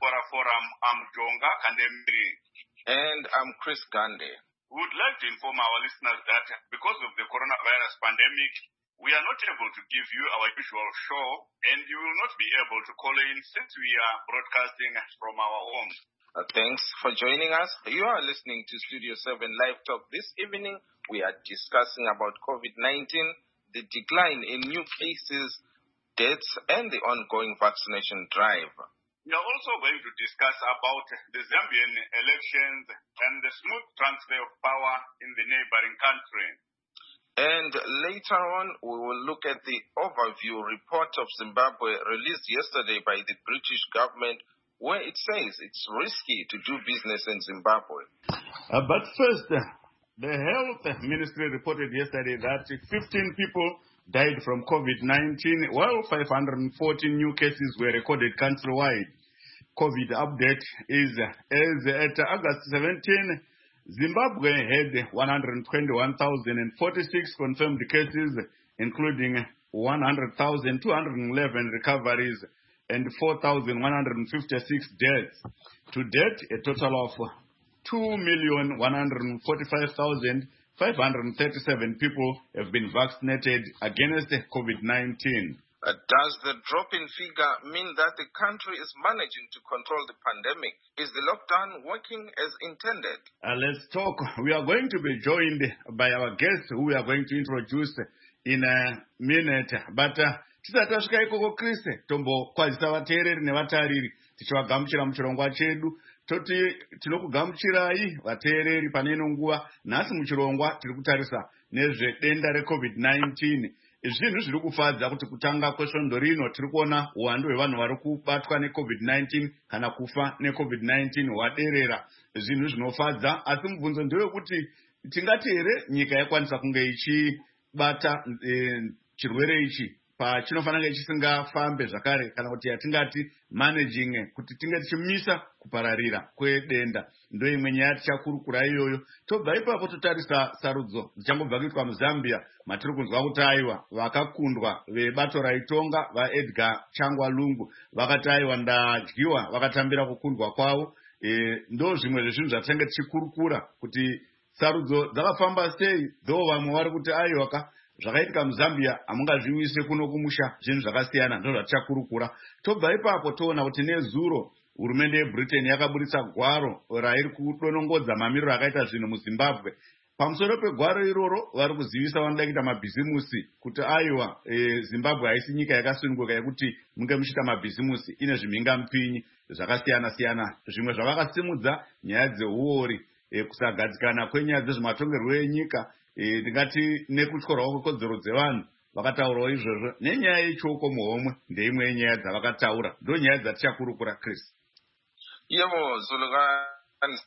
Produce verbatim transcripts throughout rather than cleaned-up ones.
Diaspora Forum. I'm Jonga Kandemiri. And I'm Chris Gande. We would like to inform our listeners that because of the coronavirus pandemic, we are not able to give you our usual show, and you will not be able to call in since we are broadcasting from our homes. Uh, thanks for joining us. You are listening to Studio seven Live Talk. This evening, we are discussing about COVID nineteen, the decline in new cases, deaths, and the ongoing vaccination drive. We are also going to discuss about the Zambian elections and the smooth transfer of power in the neighboring country. And later on, we will look at the overview report of Zimbabwe released yesterday by the British government, where it says it's risky to do business in Zimbabwe. Uh, but first, uh, the Health Ministry reported yesterday that fifteen people died from COVID nineteen, while five hundred fourteen new cases were recorded countrywide. COVID update is as at August seventeenth, Zimbabwe had one hundred twenty-one thousand forty-six confirmed cases, including one hundred thousand two hundred eleven recoveries and four thousand one hundred fifty-six deaths. To date, a total of two million one hundred forty-five thousand five hundred thirty-seven people have been vaccinated against COVID nineteen. Uh, does the drop in figure mean that the country is managing to control the pandemic? Is the lockdown working as intended? Uh, let's talk. We are going to be joined by our guests who we are going to introduce in a minute. But tisati tasvika ikoko Chris, tombokwazisa vateereri nevatariri tichivagamuchira muchirongwa chedu. Toti tinokugamuchirai vateereri pane ino nguva. Nhasi muchirongwa tiri kutarisa nezvedenda reCovid nineteen. Zvinhu zviri kufadza kuti kutanga kwesvondo rino tiri kuona uwandu hwevanhu vari kubatwa neCovid nineteen kana kufa neCovid nineteen hwaderera. Zvinhu zvinofadza, asi mubvunzo ndewekuti tingati here nyika yakwanisa kunge ichibata e, chirwere ichi pachinofanira kunge chisingafambe zvakare, kana kuti yatingati managing, kuti tinge tichimisa kupararira kwedenda. Ndo imwe nyaya tichakurukura iyoyo. Tobva ipapo totarisa sarudzo dzichangobva kuitwa muZambia, matiri kunzwa kuti aiwa vakakundwa vebato raitonga vaEdgar Changwa Lungu vakati aiwa ndadyiwa vakatambira kukundwa kwavo. E, ndo zvimwe zvezvinhu zvatinenge tichikurukura kuti sarudzo dzakafamba sei, dho vamwe vari kuti aiwa ka zvakaitika muZambia hamungazviuyise kuno kumusha, zvinhu zvakasiyana, ndo zvatichakurukura. Tobva ipapo toona kuti nezuro hurumende yeBritain yakaburitsa gwaro rairi kudonongodza mamiriro akaita zvinhu muZimbabwe. Pamusoro pegwaro iroro vari kuzivisa vanoda kuita mabhizimusi kuti aiwa e, Zimbabwe haisi nyika yakasununguka yekuti munge muchiita mabhizimusi, ine zvimhingamupinyi zvakasiyana siyana. Zvimwe zvavakasimudza nyaya dzeuori, e, kusagadzikana kwenyaya dzezvematongerwo enyika, e, ndingati nekutyorwa kwekodzero dzevanhu. Vakataurawo izvozvo nenyaya yechoko muhomwe ndeimwe yenyaya dzavakataura. Ndo nyaya dzatichakurukura Chris. Yebo, Zulukani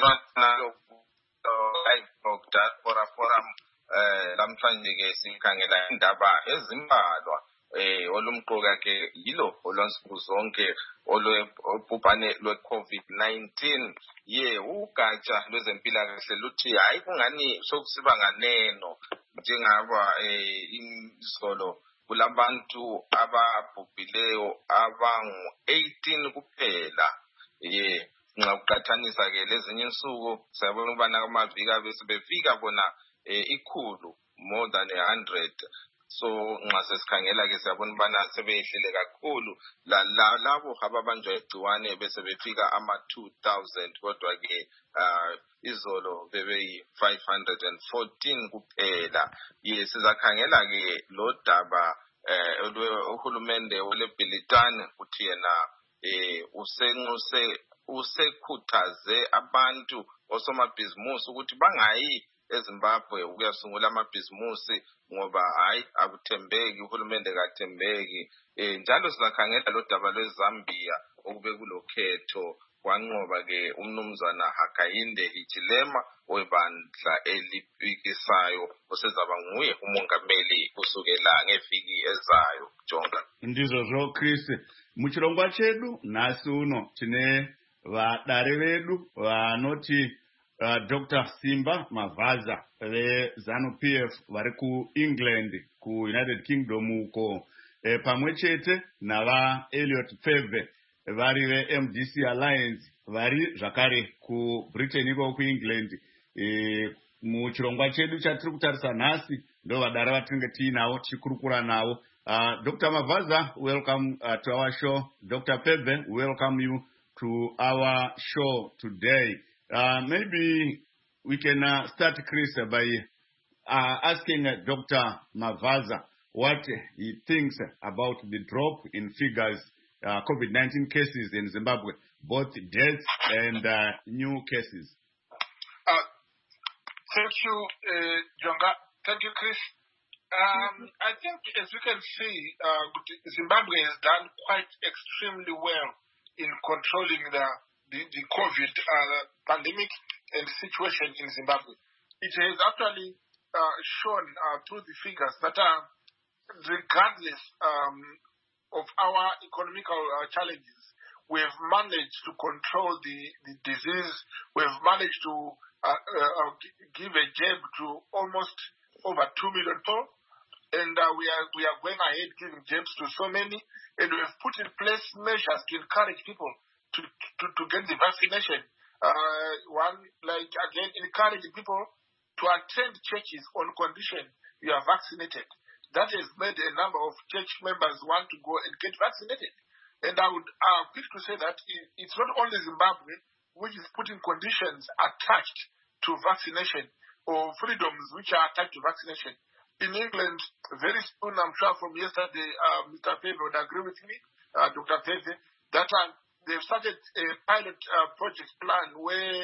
Live Talk Diaspora Forum lamhlanje ke sikhangela indaba ezimbalwa eh olumqoka ke yilo olwansuku zonke olwebhubhane lweCovid nineteen. Ye ugatsha lwezempilakahle luthi hayi kungani sokusiba nganeno njengaba eh izolo kulabantu ababhubhileyo abangu eighteen kuphela. Ye nxa uqathanisa ke lezinye insuku sayabona ubana amaviki abesebefika bona ikhulu more than a hundred. So nxa sesikhangela ke siyabona ubana sebehlele kakhulu labo ababanjwa igciwane bese befika ama two thousand, kodwa ke izolo bebeyi five hundred fourteen kuphela. Ye sizakhangela ke lo daba uhulumende oleBilitani uthi yena eh usenxuse usekhuthaze abantu osomabhizimusi ukuthi bangayi eZimbabwe ukuyasungula amabhizimusi ngoba hayi akuthembeki, uhulumende kathembeki. Eh njalo sizakhangela lo daba lweZambia okube kulokhetho kwanqoba ke umnumzana Hakainde Hichilema webandla elipikisayo osezaba nguye umongameli kusukela ngeviki ezayo. Jonga ndizvo Chris. Muchirongwa chedu nhasi uno tine vadare vedu vanoti uh, Doctor Simba Mavaza veZanu P F vari kuEngland kuUnited Kingdom uko, e, pamwe chete nava Elliot Pfeve vari ve-M D C Alliance vari zvakare kuBritain iko kuEngland. E, muchirongwa chedu chatiri kutarisa nhasi ndo vadara vatinenge tiinavo tichikurukura navo. Uh, Doctor Mavaza, welcome uh, to our show. Doctor Pebe, welcome you to our show today. Uh, maybe we can uh, start, Chris, by uh, asking uh, Doctor Mavaza what he thinks about the drop in figures, uh, COVID nineteen cases in Zimbabwe, both deaths and uh, new cases. Uh, thank you, uh, Jonga. Thank you, Chris. Um, I think, as you can see, uh, Zimbabwe has done quite extremely well in controlling the, the, the COVID uh, pandemic and situation in Zimbabwe. It has actually uh, shown uh, through the figures that uh, regardless um, of our economical uh, challenges, we have managed to control the, the disease. We have managed to uh, uh, give a jab to almost over two million people. And uh, we are we are going ahead giving jabs to so many, and we have put in place measures to encourage people to to, to get the vaccination. Uh, one, like again, encouraging people to attend churches on condition you are vaccinated. That has made a number of church members want to go and get vaccinated. And I would uh, quick to say that it's not only Zimbabwe which is putting conditions attached to vaccination or freedoms which are attached to vaccination. In England, very soon, I'm sure from yesterday, uh, Mister Peve would agree with me, uh, Doctor Peve, that uh, they've started a pilot uh, project plan where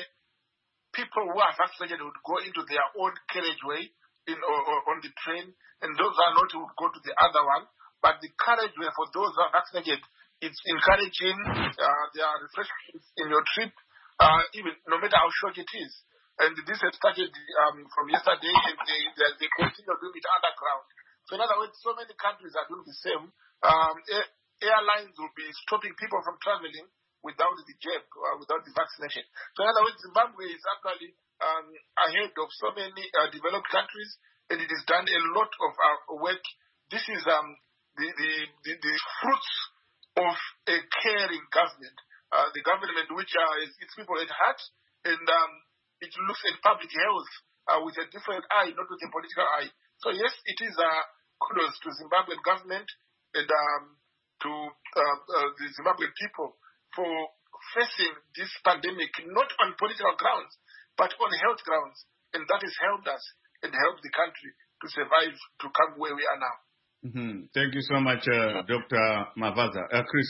people who are vaccinated would go into their own carriageway in, or, or on the train, and those who are not would go to the other one. But the carriageway for those who are vaccinated, it's encouraging. Uh, there are refreshments in your trip, uh, even no matter how short it is. And this has started um, from yesterday, and they, they, they continue doing it underground. So in other words, so many countries are doing the same. Um, air, airlines will be stopping people from traveling without the jab, uh, without the vaccination. So in other words, Zimbabwe is actually um, ahead of so many uh, developed countries, and it has done a lot of uh, work. This is um, the, the, the, the fruits of a caring government, uh, the government which uh, has its people at heart, and um, it looks at public health uh, with a different eye, not with a political eye. So yes, it is uh, kudos to Zimbabwean government and um, to uh, uh, the Zimbabwean people for facing this pandemic, not on political grounds, but on health grounds. And that has helped us and helped the country to survive, to come where we are now. Mm-hmm. Thank you so much, uh, Doctor Mavaza. Uh, Chris?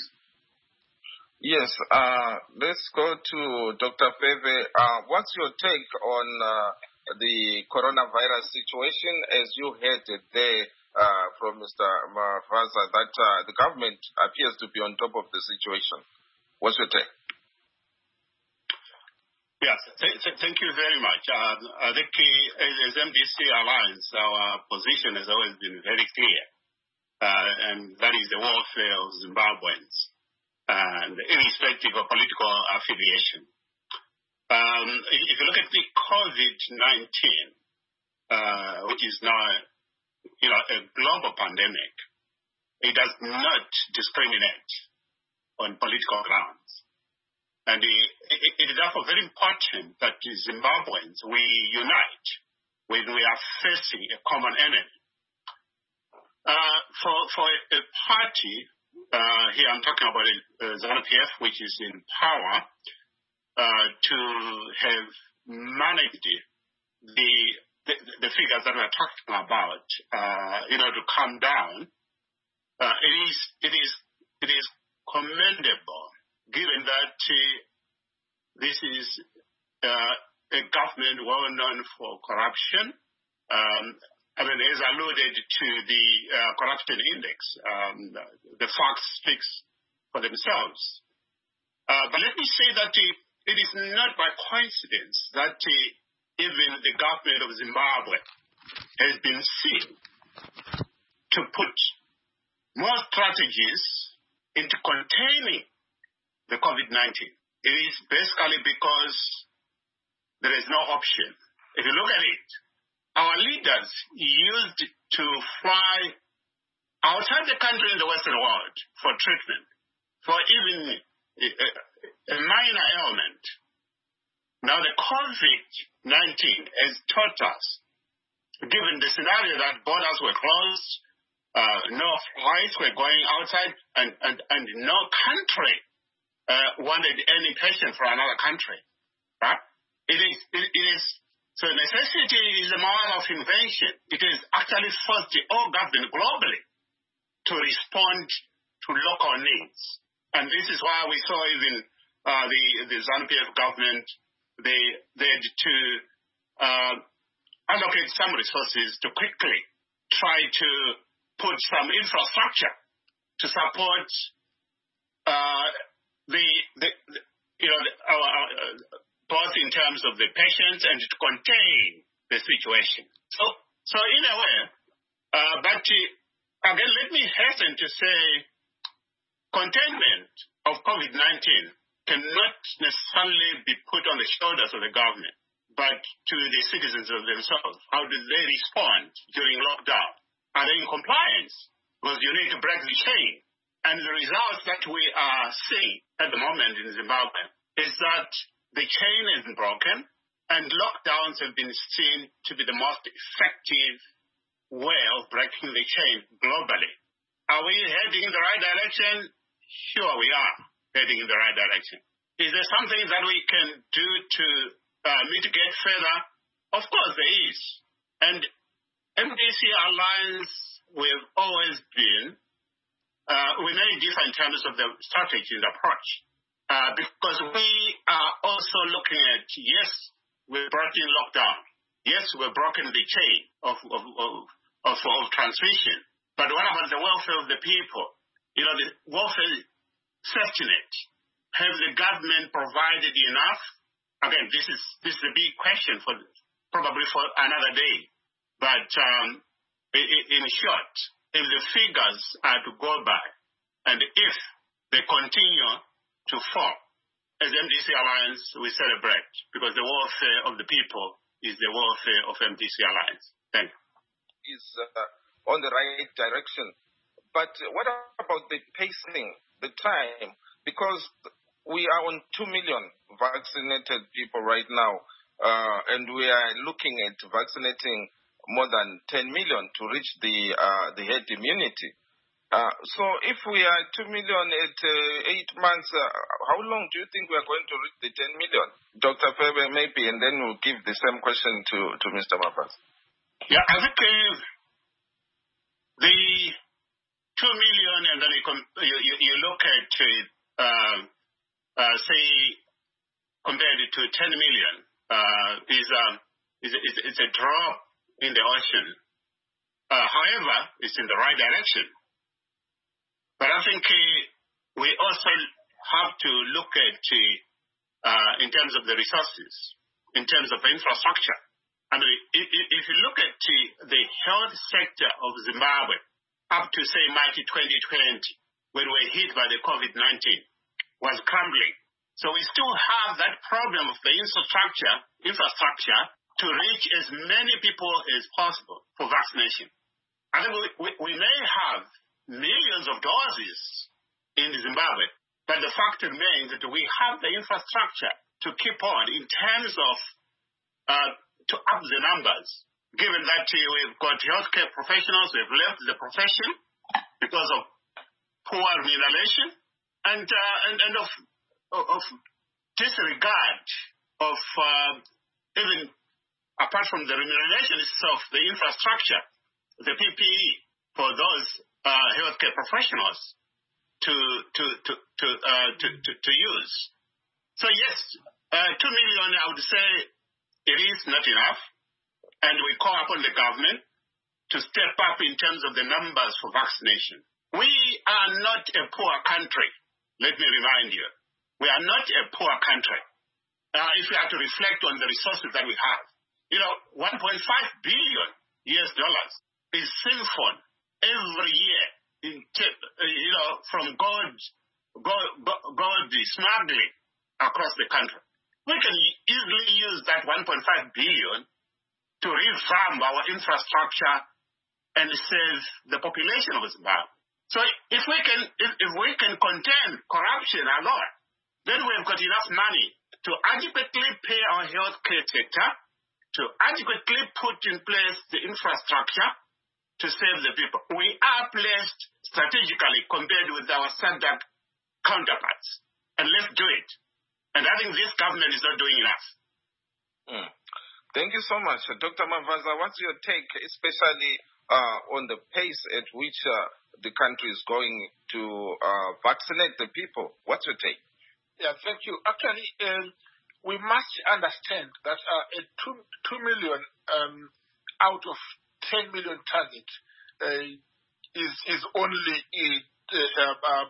Yes, uh, let's go to Doctor Peve. Uh, what's your take on uh, the coronavirus situation, as you heard it there uh, from Mister Mavaza, that uh, the government appears to be on top of the situation? What's your take? Yes, th- th- thank you very much. Uh, I think uh, as M D C Alliance, our position has always been very clear, uh, and that is the welfare of Zimbabweans, and irrespective of political affiliation. Um, if you look at the COVID nineteen, uh, which is now, you know, a global pandemic, it does not discriminate on political grounds. And it, it, it is therefore very important that Zimbabweans, we unite when we are facing a common enemy. Uh, for, for a party, Uh, here I'm talking about uh, ZANU-P F, which is in power, uh, to have managed the, the the figures that we're talking about, uh, you know, to come down. Uh, it is it is it is commendable, given that uh, this is uh, a government well known for corruption. Um, I mean, as alluded to the uh, corruption index, um, the facts speaks for themselves. Uh, but let me say that uh, it is not by coincidence that uh, even the government of Zimbabwe has been seen to put more strategies into containing the COVID nineteen. It is basically because there is no option. If you look at it, our leaders used to fly outside the country in the Western world for treatment, for even a minor ailment. Now, the COVID nineteen has taught us, given the scenario that borders were closed, uh, no flights were going outside, and, and, and no country uh, wanted any patient from another country. Right? It is, it, it is, so necessity is a mother of invention. It has actually forced the whole government globally to respond to local needs. And this is why we saw even uh, the, the ZANU-P F government, they, they had to uh, allocate some resources to quickly try to put some infrastructure to support uh, the, the, the, you know, the, our, our, both in terms of the patients and to contain the situation. So, so in a way, uh, but uh, again, let me hasten to say containment of COVID nineteen cannot necessarily be put on the shoulders of the government, but to the citizens of themselves. How do they respond during lockdown? Are they in compliance? Because you need to break the chain. And the results that we are seeing at the moment in Zimbabwe is that the chain is broken and lockdowns have been seen to be the most effective way of breaking the chain globally. Are we heading in the right direction? Sure, we are heading in the right direction. Is there something that we can do to uh, mitigate further? Of course there is. And M D C Alliance, we've always been, uh, we may differ in terms of the strategy and approach. Uh, because we are also looking at, yes, we're brought in lockdown. Yes, we're broken the chain of, of, of, of, of transmission. But what about the welfare of the people? You know, the welfare safety net. Have the government provided enough? Again, this is this is a big question for probably for another day. But um, in, in short, if the figures are to go by, and if they continue to fall, as M D C Alliance, we celebrate, because the welfare of the people is the welfare of M D C Alliance. Thank you. Is uh, on the right direction. But what about the pacing, the time? Because we are on two million vaccinated people right now, uh, and we are looking at vaccinating more than ten million to reach the uh, the herd immunity. Uh, so if we are two million at uh, eight months, uh, how long do you think we are going to reach the ten million? Doctor Febe, maybe, and then we'll give the same question to, to Mister Mapasa. Yeah, I think uh, the two million, and then you, com- you, you, you look at, uh, uh, say, compared to ten million, uh, is, um, is, is, is a drop in the ocean. Uh, however, it's in the right direction. But I think uh, we also have to look at, uh, in terms of the resources, in terms of infrastructure. I mean, if, if you look at uh, the health sector of Zimbabwe up to, say, March twenty twenty, when we were hit by the COVID nineteen, was crumbling. So we still have that problem of the infrastructure, infrastructure to reach as many people as possible for vaccination. I think we, we, we may have millions of doses in Zimbabwe, but the fact remains that we have the infrastructure to keep on in terms of uh, to up the numbers, given that uh, we've got healthcare professionals who have left the profession because of poor remuneration and uh, and, and of, of, of disregard of uh, even apart from the remuneration itself, the infrastructure, the P P E for those uh, healthcare professionals to to to to, uh, to to to use. So yes, uh, two million, I would say it is not enough, and we call upon the government to step up in terms of the numbers for vaccination. We are not a poor country. Let me remind you, we are not a poor country. Uh, if we have to reflect on the resources that we have, you know, one point five billion U S dollars is siphoned every year, in t- you know, from gold, gold, gold smuggling across the country. We can easily use that one point five billion to revamp our infrastructure and save the population of Zimbabwe. So if we can, if, if we can contain corruption alone, then we've got enough money to adequately pay our healthcare sector, to adequately put in place the infrastructure to save the people. We are placed strategically compared with our SADC counterparts. And let's do it. And I think this government is not doing enough. Mm. Thank you so much. Doctor Mavaza, what's your take, especially uh, on the pace at which uh, the country is going to uh, vaccinate the people? What's your take? Yeah, thank you. Actually, um, we must understand that uh, a two, two million um, out of ten million target uh, is is only uh, uh, uh,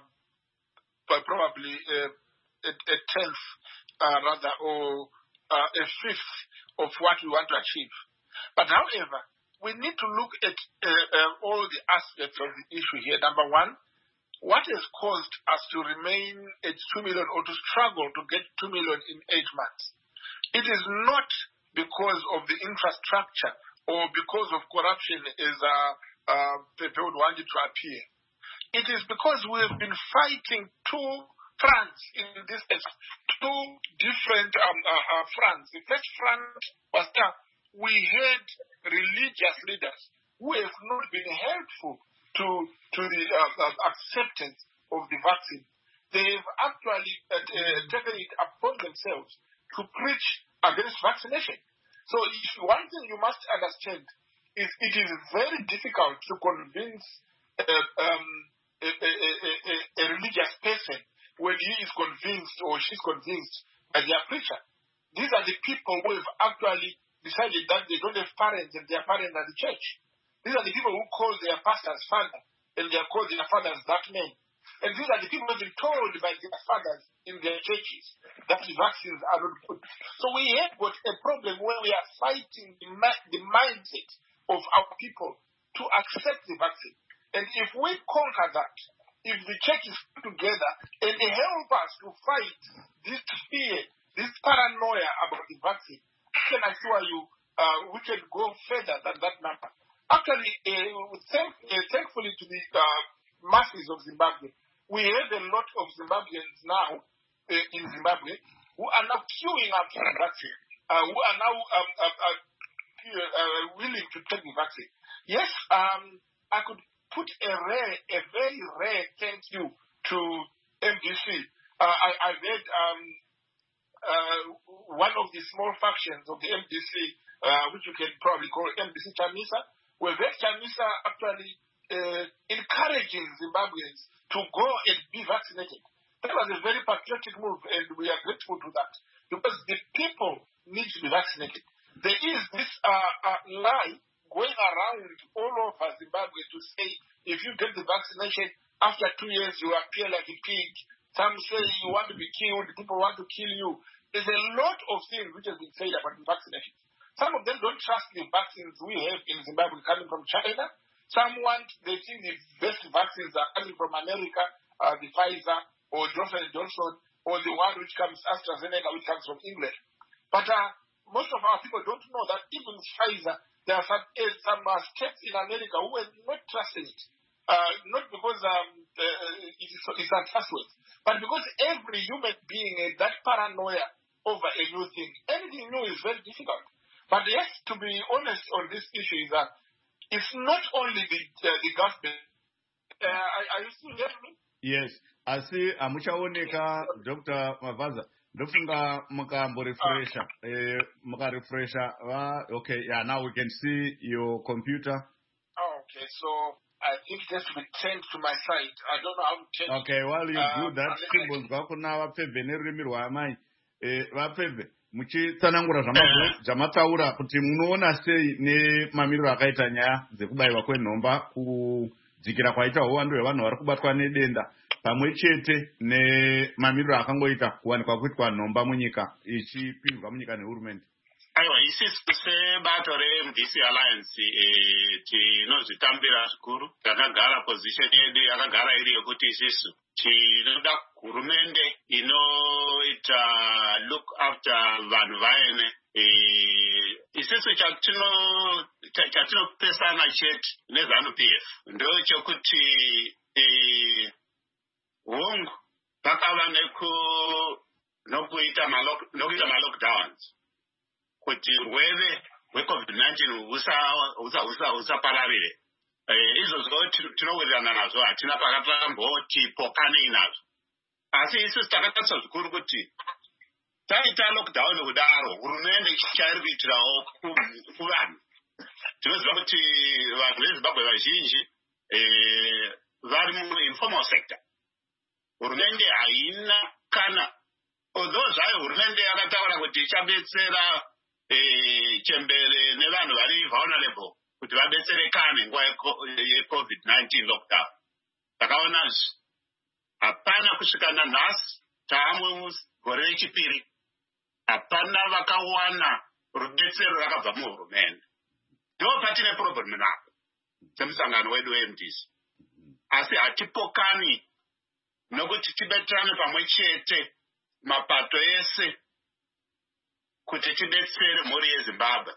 probably uh, a, a tenth, uh, rather, or uh, a fifth of what we want to achieve. But however, we need to look at uh, uh, all the aspects of the issue here. Number one, what has caused us to remain at two million or to struggle to get two million in eight months? It is not because of the infrastructure or because of corruption as uh, uh, people would want it to appear. It is because we have been fighting two fronts in this case, two different um, uh, uh, fronts. The first front was that we had religious leaders who have not been helpful to to the uh, uh, acceptance of the vaccine. They have actually uh, uh, taken it upon themselves to preach against vaccination. So if one thing you must understand is it is very difficult to convince uh, um, a, a, a, a, a religious person when he is convinced or she is convinced by their preacher. These are the people who have actually decided that they don't have parents and their parents are the church. These are the people who call their pastors father and they call their fathers that name. And these are the people who have been told by their fathers in their churches that the vaccines are not good. So we have got a problem where we are fighting the, ma- the mindset of our people to accept the vaccine. And if we conquer that, if the church is put together and they help us to fight this fear, this paranoia about the vaccine, I can assure you uh, we can go further than that number. Actually, uh, thank, uh, thankfully to the uh, masses of Zimbabwe, we have a lot of Zimbabweans now uh, in Zimbabwe who are now queuing up for the vaccine, uh, who are now um, uh, uh, uh, willing to take the vaccine. Yes, um, I could put a rare, a very rare thank you to M D C. Uh, I, I read um, uh, one of the small factions of the M D C, uh, which you can probably call M D C Chamisa, where that Chamisa actually uh, encouraging Zimbabweans to go and be vaccinated. That was a very patriotic move, and we are grateful to that, because the people need to be vaccinated. There is this uh, uh, lie going around all over Zimbabwe to say, if you get the vaccination, after two years you appear like a pig. Some say you want to be killed, people want to kill you. There's a lot of things which have been said about the vaccination. Some of them don't trust the vaccines we have in Zimbabwe coming from China. Some want, they think the best vaccines are coming from America, uh, the Pfizer, or Johnson and Johnson, or the one which comes, AstraZeneca, which comes from England. But uh, most of our people don't know that even Pfizer, there are some, uh, some uh, states in America who are not trusting it. Uh, not because um, uh, it is, it's untrustworthy, but because every human being has that paranoia over a new thing. Anything new is very difficult. But yes, to be honest on this issue is that it's not only the, uh, the government. Uh, are, are you still hearing me? Yes. Asi amuchaoneka Doctor Mavaza. Ndofunga mukambo refresher. Eh, muka refresher. Okay, yeah, now we can see your computer. Oh, okay, so I think it has to be turned to my side. I don't know how to turn it. Okay, while you uh, do that, symbols vakuna vapfebve nerurimi rwamai. Eh, vapfebve. Muchitsanangura zvamataura kuti munoona sei nemamiriro akaita nyaya dzekubayiwa kwenhomba kudzikira kwaita uwandu hwevanhu vari kubatwa nedenda pamwe chete nemamiriro akangoita kuwanikwa kuitwa nhomba munyika ichipindwa munyika nehurumende. Aiwa, isusu sebato re-M D C Alliance tinozvitambira zvikuru. Takagara position yedu yakagara iri yekuti isusu tinoda hurumende inoita look after vanhu vaene. Isusu chatinopesana chete neZANU P F ndochekuti hongu pakava nokuita ma-lockdowns kuti urwere hwecovid nineteen husapararire. Izvozvo tinowirirana nazvo, hatina pakatamboti pokanei nazvo. Asi isusu takatariswa zvikuru kuti taita lockdown kudaro, hurumende chairi kuitirawo kuvanhu. Tinoziva kuti vanhu veZimbabwe vazhinji vari muinformal sector. Hurumende haina kana, although zvayo hurumende yakataura kuti ichabetsera chembere nevanhu vari vulnerable kuti vabetserekane nguva yecovid nineteen lockdown. Takaona hapana kusvika nanhasi taamwe gore rechipiri, hapana vakawana rubetsero rakabva muhurumende. Ndo patine problem napo semusangano wedu we-M D C. Asi hatipokani nokuti tibeterane pamwe chete mapato ese kuti tibetsere mhuri yeZimbabwe.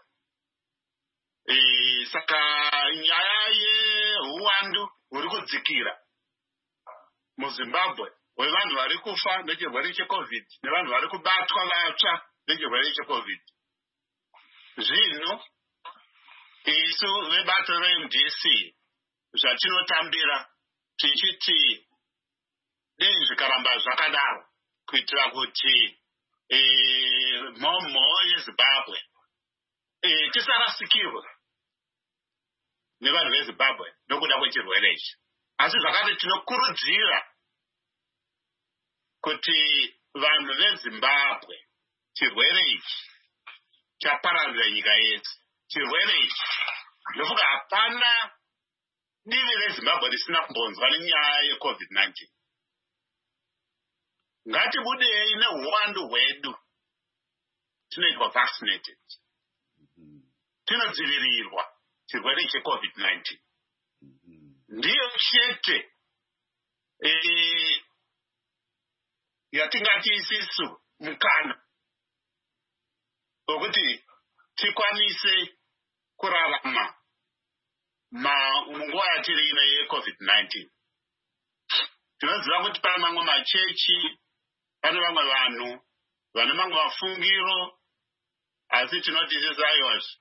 Saka nyaya yehuwandu huri kudzikira muZimbabwe hwevanhu vari kufa nechirwere checovid nevanhu vari kubatwa vatsva nechirwere checovid, zvinhu isu vebato re-M D C zvatinotambira tichiti dei zvikaramba zvakadaro kuitira kuti mhomho yeZimbabwe tisarasikirwe nevanhu veZimbabwe nokuda kwechirwere ichi. Asi zvakati tinokurudzira kuti vanhu veZimbabwe, chirwere ichi chapararira nyika yese. Chirwere ichi ndofunga hapana divi reZimbabwe risina kumbonzwa nenyaya yecovid nineteen. Ngatibudei nehuwandu hwedu, tinoitwa vaccinated, tinodzivirirwa chirwere checovid nineteen. Ndiyo chete yatingati isisu mukana wekuti tikwanise kurarama munguva yatiri ino yecovid nineteen. Tinoziva kuti pane mamwe machechi, pane vamwe vanhu vane mamwe mafungiro, asi tinoti zizayozvi,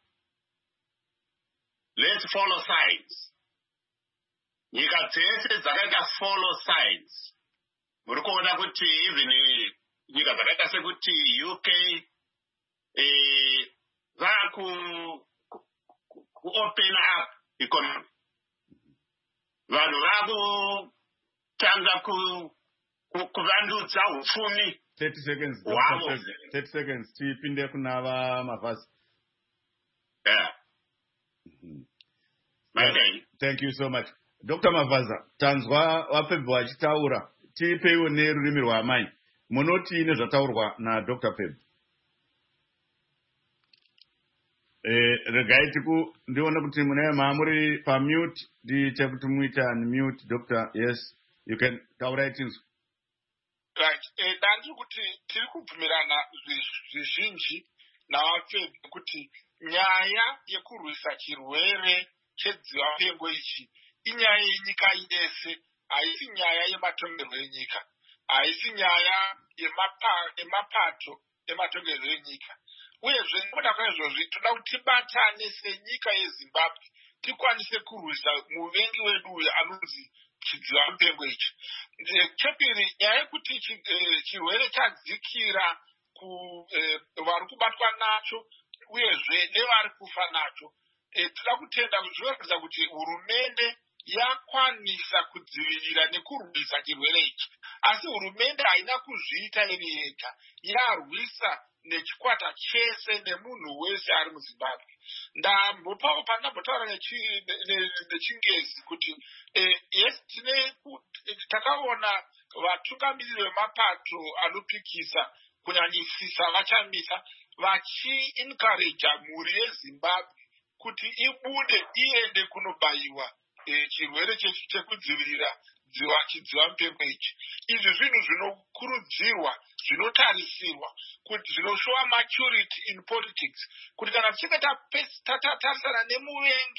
let's follow signs. Nyika dzese dzakaita follow signs. Muri kuona kuti even nyika dzakaita sekuti U K vaku open up economy. Vanhu vakutanga kuvandudza upfumi. thirty seconds. Wow. thirty seconds. Tipinde kunava mavhasi. Yeah. Okay. Thank you so much. Doctor Mavaza, tanzwa wapebva wachitaura. Tipeiwo nerurimi rwaamai. Munoti nezvataurwa na Doctor Peb. Eh, regai tiku ndiona kuti mune maamuri pa mute ndiite kuti muita unmute. Doctor, yes, you can taura itinzwa. Right. Eh, dandi kuti tiri kubvumirana zvizhinji navapfebvi kuti nyaya yekurwisa chirwere chedzivapengo ichi inyaya yenyika yese, haisi nyaya yematongerwo enyika, haisi nyaya yemapato ematongerwo enyika. Uyezve nekuda kwaizvozvi toda kuti tibatane senyika yeZimbabwe tikwanise kurwisa muvengi wedu uyu anonzi chidzivapengo ichi. Chepiri, nyaya yekuti chirwere chadzikira vari kubatwa nacho uyezve nevari kufa nacho, toda kutenda zvinoratidza kuti hurumende yakwanisa kudzivirira nekurwisa chirwere ichi. Asi hurumende haina kuzviita iri yega, yarwisa nechikwata chese nemunhu wese ari muZimbabwe. Ndambopawo pandambotaura nechingezi kuti yes, tine takaona vatungamiriri vemapato anopikisa kunyanyisisa vachamisa vachi-encourage mhuri yeZimbabwe kuti ibude iende kunobayiwa chirwere chekudzivirira chidzivapengo ichi. Izvi zvinhu zvinokurudzirwa, zvinotarisirwa, kuti zvinoshowa maturity in politics, kuti kana tichinge tatarisana nemuvengi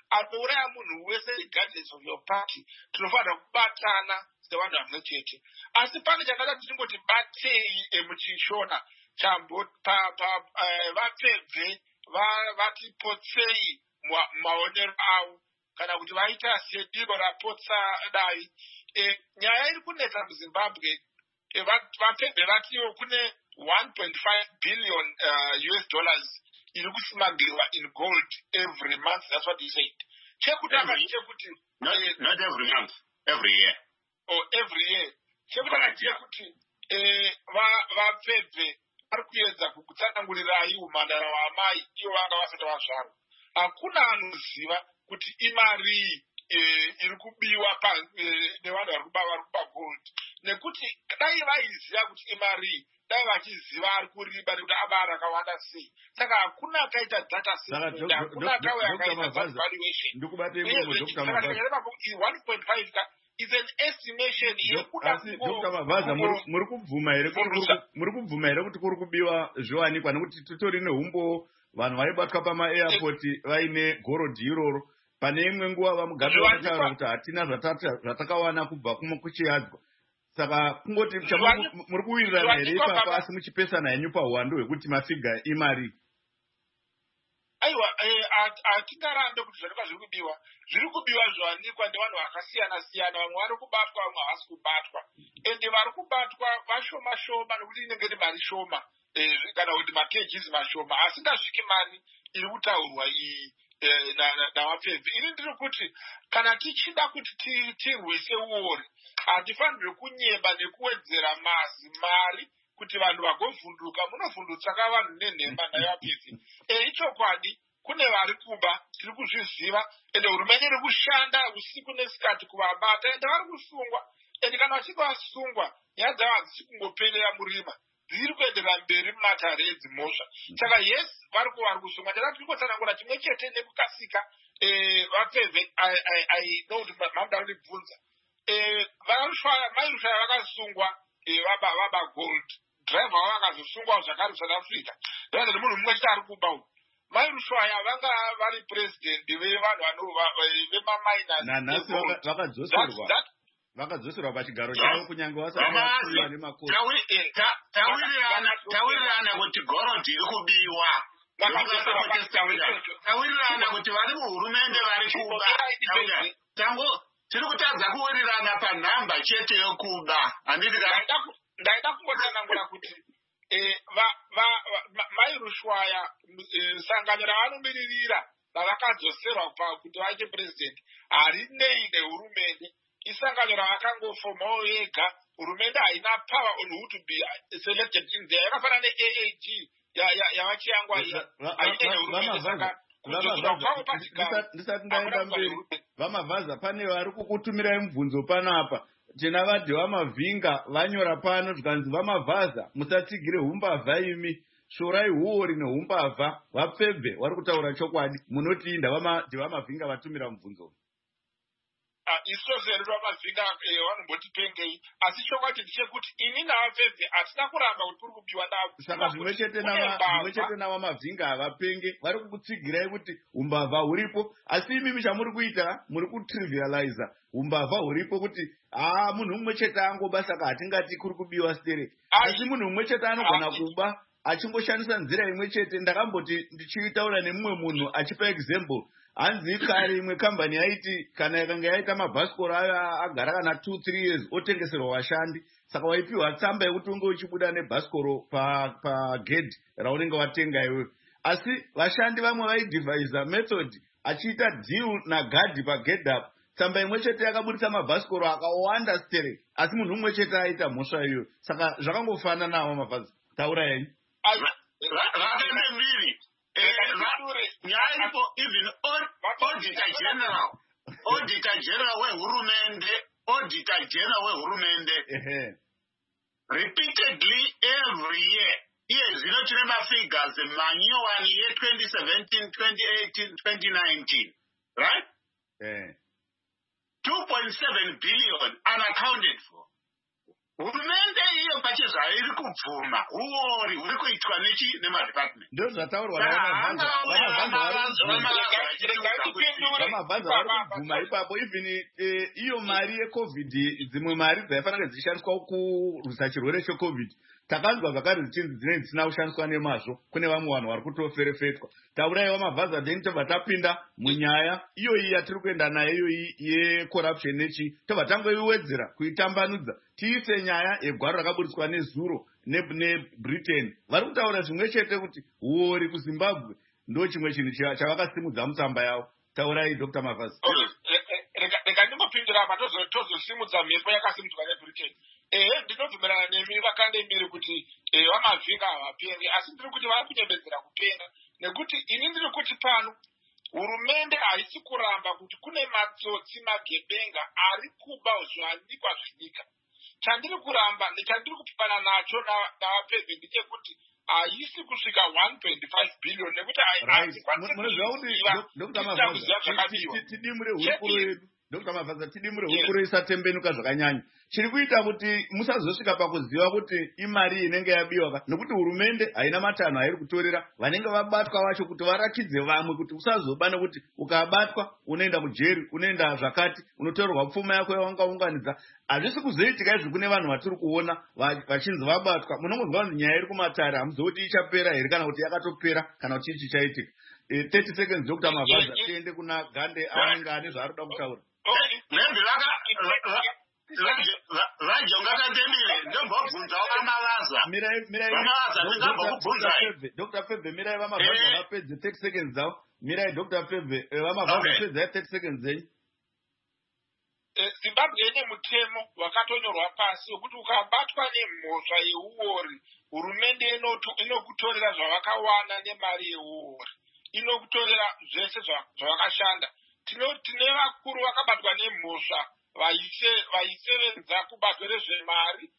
anouraya munhu wese regardless of your party. Tinofanira kubatana sevanhu vamwe chete. Asi pane chakada tichingoti batei muchishona chambo vapedze vatipotsei maonero avo kana kuti vaita sediro rapotsa dai. Nyaya iri kunetsa muZimbabwe, vapedze vatiwo kune one point five billion uh, U S dollars iri kusmugglwa in gold every month. That's what he said. Chekutanga chekuti not, not every month, every year. Oh, every year. Chekutanga chekuti eh vapedze vari kuedza kukutsanangurirai umhandara hwamai ivo vanga vasati vazvarwa. Hakuna anoziva kuti imari iri kubiwa nevanhu vari kuba gold, nekuti dai vaiziva kuti imari dai vachiziva ari kuriba nekuti abara akawanda sei. Saka hakuna akaita data set, hakuna akauya akaita valuation. one point five is an estimation yekuda Doctor Mavaza, muri kubvuma here muri kubvuma here kuti kuri kubiwa zvowanikwa, nekuti titori neumbo vanhu vaibatwa pama-airport vaine gorodhi iroro. Pane imwe nguva vamugabe vakataura kuti hatina zvatakawana kubva kuchiyadzwa. Saka kungoti muri kuwirirana here ipapo asi muchipesana henyu pauwandu hwekuti mafiga imari. Aiwa, hatingarambe kuti zvanikwa zviri kubiwa. Zviri kubiwa zvawanikwa nevanhu vakasiyana siyana. Vamwe vari kubatwa, vamwe havasi kubatwa. Ende vari kubatwa vashoma shoma nekuti inenge iri mari shoma, kana kuti makejizi mashoma. Asi ndasvike mari iri kutaurwa iyi navapedzi. Ini ndiri kuti kana tichida kuti tirwise uori, hatifaniri kunyeba nekuwedzera mazi mari kuti vanhu vagovhunduka. Munovhundutsa vanhu nenhema navapedzi. Ichokwadi kune vari kuba, tiri kuzviziva, ende hurumende iri kushanda usiku nesikati kuvabata, ende vari kusungwa. Ende kana vachinge vasungwa, nyaya dzavo hadzisi kungoperera murima, dziri kuenderera mberi mumatare edzimhosva. Saka yes, vari kuvari kusungwa. Ndada tirikutsanangura chimwe chete nekukasika vapedze. I know kuti mamuda kunibvunza. Mai Rushaya vakasungwa vaba gold. Driver wavo vakazosungwa zvakare South Africa. Ndazvo nemunhu mumwe chete ari kuba uyu. Mai Rushaya vanga vari president vevanhu vemaminers. Nanhasi vakadzoserwa. Vakadzoserwa pachigaro chavo kunyange vasati nemakoti. Tawirirana kuti gorodhi iri kubiwa. Tawirirana kuti vari muhurumende vari kuba. Tiri kutadza kuwirirana panhamba chete yokuba. Ndaida kungotsanangura kuti Mai Rushaya sangano ravanomiririra ravakadzoserwa kuti vaite president harinei nehurumende. Isangano ravakangofomawo yega. Hurumende haina power on who to be selected in there. Yakafanana ne-A A G yavachiyangwa iya. Haine nehurumende. Saka ndisati ndaenda mberi, Vamavhaza, pane vari kukutumirai mubvunzo panapa. Tina vadhi vamavhinga vanyora pano zvikanzi Vamavhaza, musatsigire umbavha imi, shorai huori neumbavha. Vapfebve vari kutaura chokwadi. Munoti ndavadhi vamavhinga vatumira mubvunzo. Isozvo here vamavhinga vanomboti pengei, asi chokwadi ndechekuti ini navapedze hatina kuramba kuti kuri kubiwa navo. Saka zvimwe chete navamavhinga havapenge, vari kukutsigirai kuti umbavha huripo, asi imimi chamuri kuita muri kutrivializa umbavha huripo kuti haa munhu mumwe chete angoba, saka hatingati kuri kubiwa stereki. Asi munhu mumwe chete anogona kuba achingoshandisa nzira imwe chete. Ndakamboti ndichitaura nemumwe munhu achipa example. Hanzi kare imwe kambani yaiti kana yakanga yaita mabhasikoro ayo agara kana two three years otengeserwa vashandi. Saka waipiwa tsamba yekuti unge uchibuda nebhasikoro pagedhi raunenge watenga iwewe. Asi vashandi vamwe vaidhivhaisa method achiita deal nagadhi pagedhi apo. Tsamba imwe chete yakabudisa mabhasikoro akawanda stereki, asi munhu umwe chete aita mhosva iyoyo. Saka zvakangofanana nawo Mavhaza. Taura yenyu. Even Auditor General, Auditor General wehurumende, Auditor General wehurumende, repeatedly every year, yes, you know, tine mafigures, manyo one year, twenty seventeen, twenty eighteen, twenty nineteen, right? Yeah. two point seven billion unaccounted for. hurumende iyo pachezvayo iri kubvuma uori huri kuitwa nechi nemadepartment ndo zvataurwa vamabhanza vari kubvuma ipapo. Even iyo mari yecovid, dzimwe mari dzaifanira dzichishandiswa kurwisa chirwere checovid, takanzwa zvakare dzichinzi dzinenge dzisina kushandiswa nemazvo. Kune vamwe vanhu vari kutoferefetwa. Tauraiwa mabhaza deni tobva tapinda munyaya iyoyi yatiri kuenda nayo iyoyi yecorruption nechi, tobva tangoiwedzera kuitambanudza tiise nyaya yegwaro rakaburiswa nezuro nebritain. Vari kutaura zvimwe chete kuti uori kuzimbabwe ndo chimwe chinhu chavakasimudza mutsamba yavo. Taurai Doctor Mavazi. Rega ndingopindura apa tozosimudza mhepo yakasimudzwa nebritain. Ehe, ndinobvumirana nemi vakandemiri kuti vamavhinga havapenge, asi ndiri kuti vari kunyembedzera kupenga, nekuti ini ndiri kuti pano hurumende haisi kuramba kuti kune matsotsi magebenga ari kuba zvanikwa zvinyika. Chandiri kuramba nechandiri kupana nacho navapedzi ndechekuti haisi kusvika one point five billion nekuti tidimure hurukuro yedu. Doctor Mavaza, tidimure hurukuro isatembenuka zvakanyanya. Chiri kuita kuti musazosvika pakuziva kuti imari inenge yabiwa, nokuti hurumende haina matanho airi kutorera vanenge vabatwa vacho kuti varakidze vamwe kuti usazoba, nekuti ukabatwa unoenda kujeri, unoenda zvakati, unotorerwa pfuma yako yawangaunganidza. Hazvisi kuzoitika izvi kune vanhu vatiri kuona vachinzi vabatwa. Munongonzwa kuti nyaya iri kumatare, hamuzoti ichapera here kana kuti yakatopera kana kuti ichi chaitika. thirty seconds Doctor Mavaza, tiende kuna Gande anenge ane zvaari kuda kutaura. vajonga katendere ndombobvunzawo vamavaza Doctor Feve mirai vamavaza vapedze thirty seconds dzavo. Mirai Doctor Feve vamavaza pedzai thirty seconds dzenyu. Zimbabwe ine mutemo wakatonyorwa pasi wekuti ukabatwa nemhosva yeuori, hurumende inokutorera zvavakawana nemari yeuori, inokutorera zvese zvavakashanda. Tine vakuru vakabatwa nemhosva vaisevenza kubatwa rezvemari